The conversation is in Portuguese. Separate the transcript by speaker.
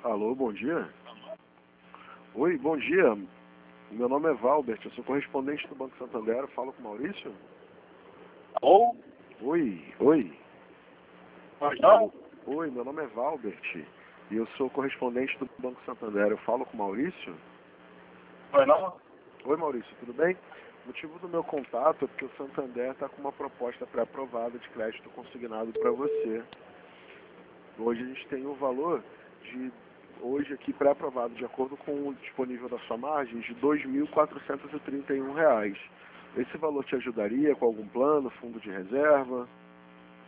Speaker 1: Alô, bom dia. Oi, bom dia. Meu nome é Valbert, eu sou correspondente do Banco Santander. Eu falo com o Maurício?
Speaker 2: Alô?
Speaker 1: Oi.
Speaker 2: Pois não?
Speaker 1: Oi, meu nome é Valbert e eu sou correspondente do Banco Santander. Eu falo com o Maurício?
Speaker 2: Pois não?
Speaker 1: Oi, Maurício, tudo bem? O motivo do meu contato é porque o Santander está com uma proposta pré-aprovada de crédito consignado para você. Hoje a gente tem o valor hoje aqui pré-aprovado, de acordo com o disponível da sua margem, de R$ 2.431. Esse valor te ajudaria com algum plano, fundo de reserva?